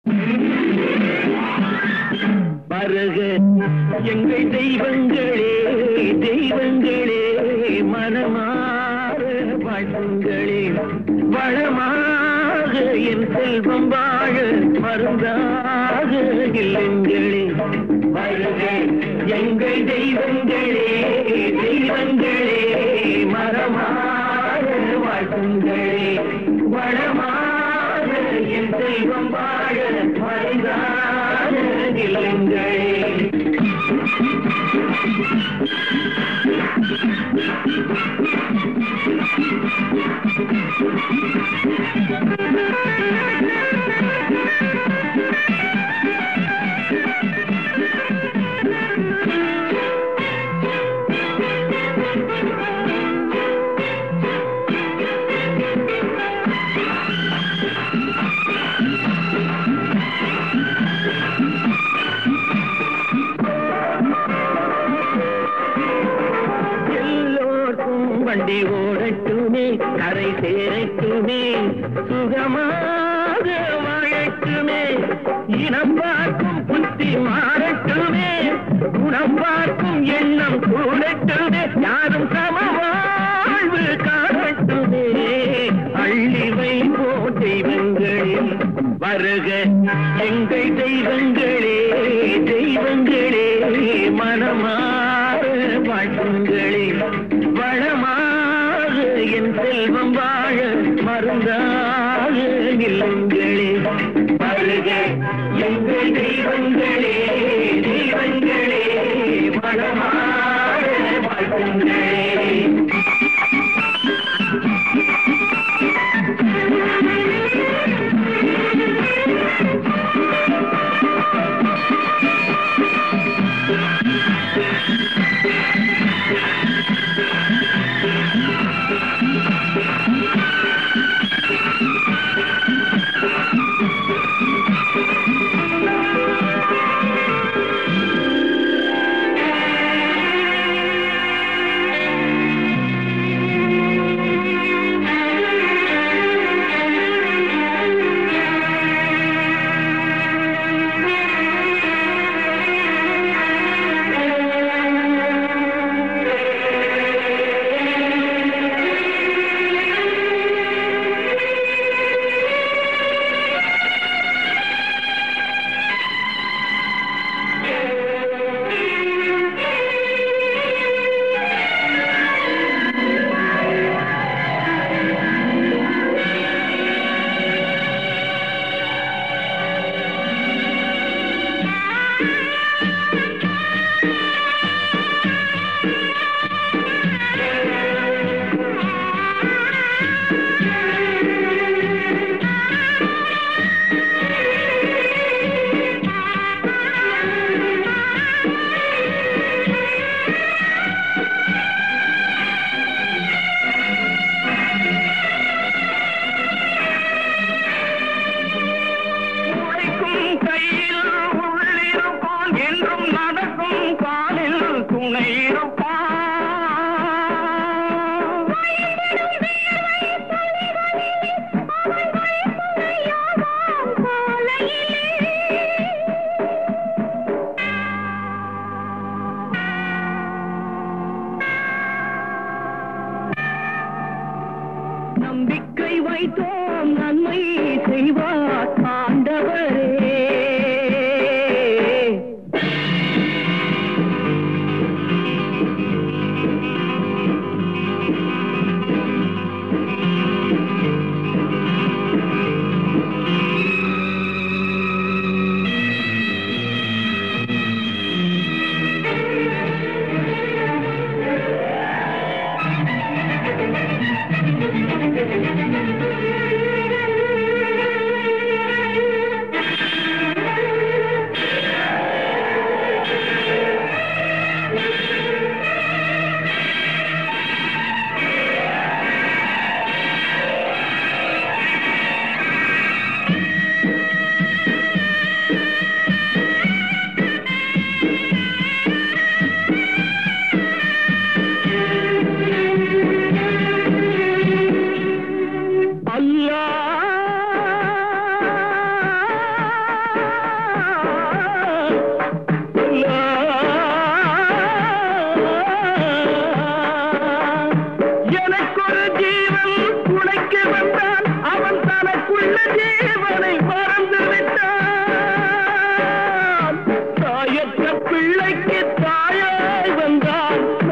வருக எங்கள் தெய்வங்களே தெய்வங்களே மனமாற வாழ்த்துங்களே வளமாக என் செல்வம் வாழ மருந்தாக இல்லங்களே வருக எங்கள் தெய்வங்களே தெய்வங்களே மனமாற வாழ்த்துங்களே வளமாக என் செல்வம் வாழ மருந்தாக இல்லங்களே வண்டி ஓடட்டுமே கரை சேரட்டுமே சுகமாக வாழட்டுமே இனம் பார்க்கும் புத்தி மாறட்டுமே குணம் பார்க்கும் எண்ணம் கூடட்டுமே யாரும் சமவாழ்வு காணட்டுமே அள்ளிவை போ தெய்வங்களில் வருக எங்கள் தெய்வங்களே தெய்வங்களே மனமாற வாழ்த்துங்களே வளமாக என் செல்வம் வாழ மருந்தாக இல்லங்களே வருக எங்கள் தெய்வங்களே தெய்வங்களே வளமாக வாழ்த்துங்களே நம்பிக்கை வைத்தோம் நன்மை செய்வார் ஆண்டவரே என்றால்